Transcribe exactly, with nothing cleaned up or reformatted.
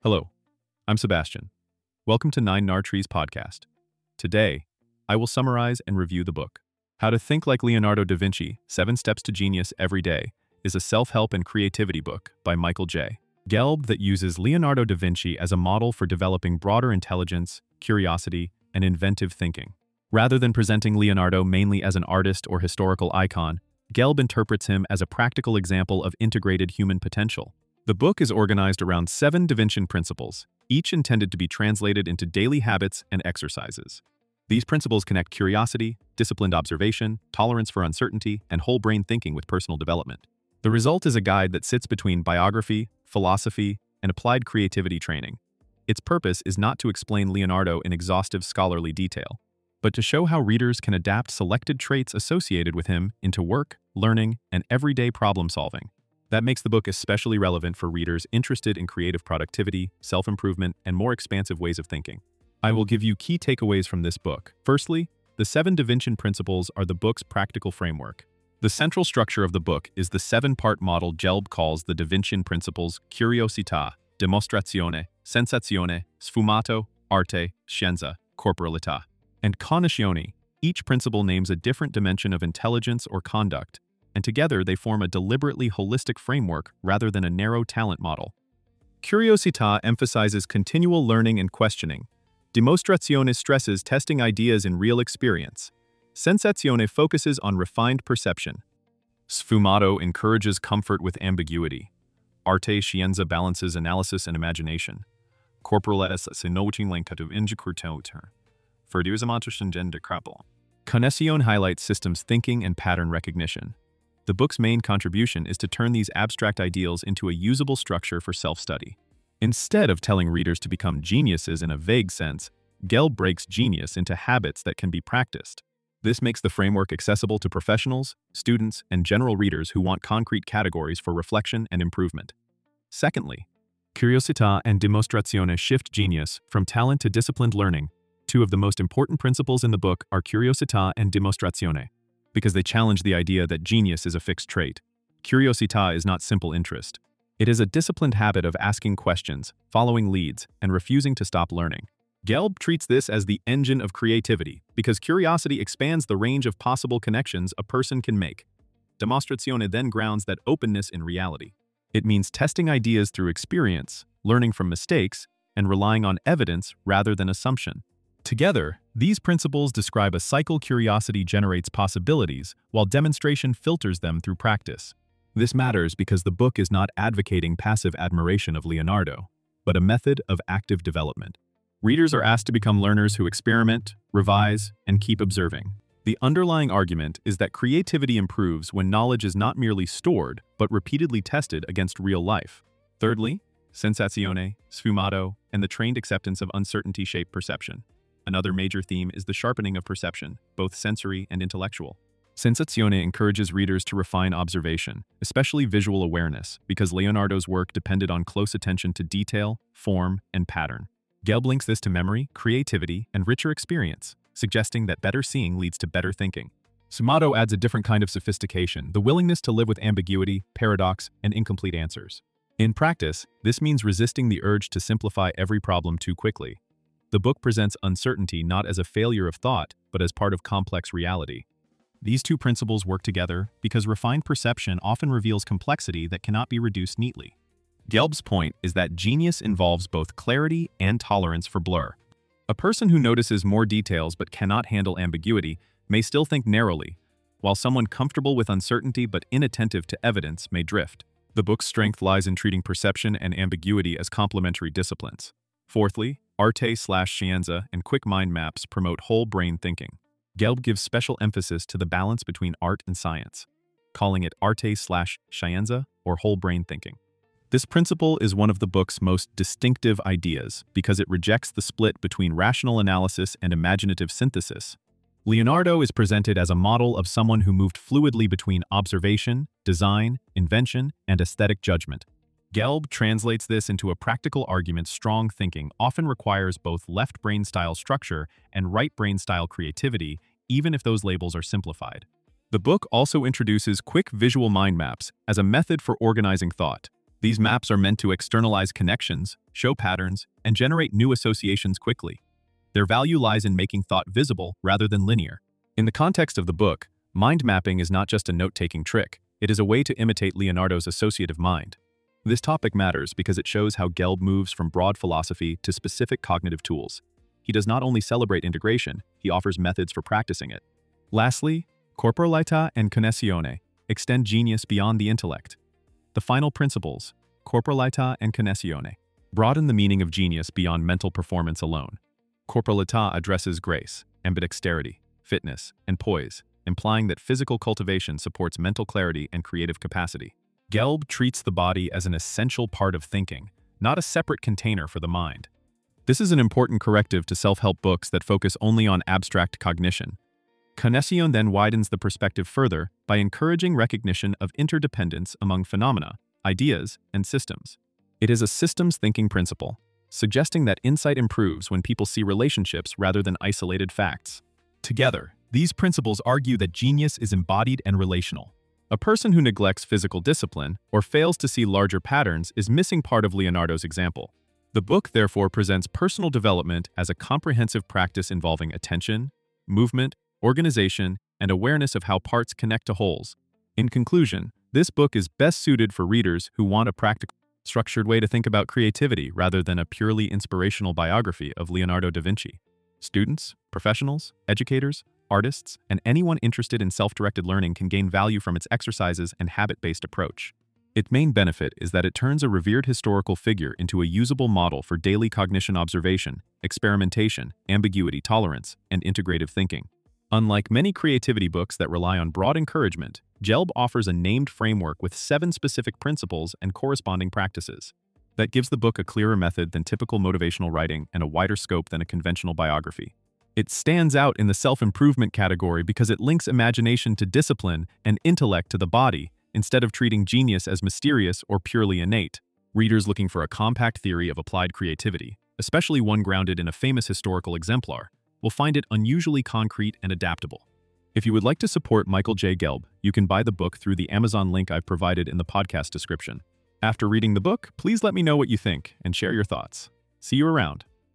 Hello, I'm Sebastian. Welcome to Nine Nar Trees podcast. Today, I will summarize and review the book. How to Think Like Leonardo da Vinci, Seven Steps to Genius Every Day is a self-help and creativity book by Michael J. Gelb that uses Leonardo da Vinci as a model for developing broader intelligence, curiosity, and inventive thinking. Rather than presenting Leonardo mainly as an artist or historical icon, Gelb interprets him as a practical example of integrated human potential. The book is organized around seven Da Vinci principles, each intended to be translated into daily habits and exercises. These principles connect curiosity, disciplined observation, tolerance for uncertainty, and whole-brain thinking with personal development. The result is a guide that sits between biography, philosophy, and applied creativity training. Its purpose is not to explain Leonardo in exhaustive scholarly detail, but to show how readers can adapt selected traits associated with him into work, learning, and everyday problem-solving. That makes the book especially relevant for readers interested in creative productivity, self-improvement, and more expansive ways of thinking. I will give you key takeaways from this book. Firstly, the seven Da Vinci principles are the book's practical framework. The central structure of the book is the seven-part model Gelb calls the Da Vinci principles: curiosità, dimostrazione, sensazione, sfumato, arte, scienza, corporalità, and cognizione. Each principle names a different dimension of intelligence or conduct, and together they form a deliberately holistic framework rather than a narrow talent model. Curiosità emphasizes continual learning and questioning. Dimostrazione stresses testing ideas in real experience. Sensazione focuses on refined perception. Sfumato encourages comfort with ambiguity. Arte scienza balances analysis and imagination. Corporalità sinoutinglenkativ injicurtauter. Verdusamatoshingen de krapel. Cognizione highlights systems thinking and pattern recognition. The book's main contribution is to turn these abstract ideals into a usable structure for self-study. Instead of telling readers to become geniuses in a vague sense, Gelb breaks genius into habits that can be practiced. This makes the framework accessible to professionals, students, and general readers who want concrete categories for reflection and improvement. Secondly, curiosità and dimostrazione shift genius from talent to disciplined learning. Two of the most important principles in the book are curiosità and dimostrazione, because they challenge the idea that genius is a fixed trait. Curiosità is not simple interest. It is a disciplined habit of asking questions, following leads, and refusing to stop learning. Gelb treats this as the engine of creativity because curiosity expands the range of possible connections a person can make. Dimostrazione then grounds that openness in reality. It means testing ideas through experience, learning from mistakes, and relying on evidence rather than assumption. Together, these principles describe a cycle curiosity generates possibilities, while demonstration filters them through practice. This matters because the book is not advocating passive admiration of Leonardo, but a method of active development. Readers are asked to become learners who experiment, revise, and keep observing. The underlying argument is that creativity improves when knowledge is not merely stored, but repeatedly tested against real life. Thirdly, sensazione, sfumato, and the trained acceptance of uncertainty shape perception. Another major theme is the sharpening of perception, both sensory and intellectual. Sensazione encourages readers to refine observation, especially visual awareness, because Leonardo's work depended on close attention to detail, form, and pattern. Gelb links this to memory, creativity, and richer experience, suggesting that better seeing leads to better thinking. Sfumato adds a different kind of sophistication, the willingness to live with ambiguity, paradox, and incomplete answers. In practice, this means resisting the urge to simplify every problem too quickly. The book presents uncertainty not as a failure of thought, but as part of complex reality. These two principles work together because refined perception often reveals complexity that cannot be reduced neatly. Gelb's point is that genius involves both clarity and tolerance for blur. A person who notices more details but cannot handle ambiguity may still think narrowly, while someone comfortable with uncertainty but inattentive to evidence may drift. The book's strength lies in treating perception and ambiguity as complementary disciplines. Fourthly, arte slash scienza and quick mind maps promote whole brain thinking. Gelb gives special emphasis to the balance between art and science, calling it arte slash scienza or whole brain thinking. This principle is one of the book's most distinctive ideas because it rejects the split between rational analysis and imaginative synthesis. Leonardo is presented as a model of someone who moved fluidly between observation, design, invention, and aesthetic judgment. Gelb translates this into a practical argument. Strong thinking often requires both left brain style structure and right brain style creativity, even if those labels are simplified. The book also introduces quick visual mind maps as a method for organizing thought. These maps are meant to externalize connections, show patterns, and generate new associations quickly. Their value lies in making thought visible rather than linear. In the context of the book, mind mapping is not just a note-taking trick, it is a way to imitate Leonardo's associative mind. This topic matters because it shows how Gelb moves from broad philosophy to specific cognitive tools. He does not only celebrate integration, he offers methods for practicing it. Lastly, corporalità and connessione extend genius beyond the intellect. The final principles, corporalità and connessione, broaden the meaning of genius beyond mental performance alone. Corporalità addresses grace, ambidexterity, fitness, and poise, implying that physical cultivation supports mental clarity and creative capacity. Gelb treats the body as an essential part of thinking, not a separate container for the mind. This is an important corrective to self-help books that focus only on abstract cognition. Connessione then widens the perspective further by encouraging recognition of interdependence among phenomena, ideas, and systems. It is a systems thinking principle, suggesting that insight improves when people see relationships rather than isolated facts. Together, these principles argue that genius is embodied and relational. A person who neglects physical discipline or fails to see larger patterns is missing part of Leonardo's example. The book therefore presents personal development as a comprehensive practice involving attention, movement, organization, and awareness of how parts connect to wholes. In conclusion, this book is best suited for readers who want a practical, structured way to think about creativity rather than a purely inspirational biography of Leonardo da Vinci. Students, professionals, educators, artists, and anyone interested in self-directed learning can gain value from its exercises and habit-based approach. Its main benefit is that it turns a revered historical figure into a usable model for daily cognition observation, experimentation, ambiguity tolerance, and integrative thinking. Unlike many creativity books that rely on broad encouragement, Gelb offers a named framework with seven specific principles and corresponding practices. That gives the book a clearer method than typical motivational writing and a wider scope than a conventional biography. It stands out in the self-improvement category because it links imagination to discipline and intellect to the body, instead of treating genius as mysterious or purely innate. Readers looking for a compact theory of applied creativity, especially one grounded in a famous historical exemplar, will find it unusually concrete and adaptable. If you would like to support Michael J. Gelb, you can buy the book through the Amazon link I've provided in the podcast description. After reading the book, please let me know what you think and share your thoughts. See you around.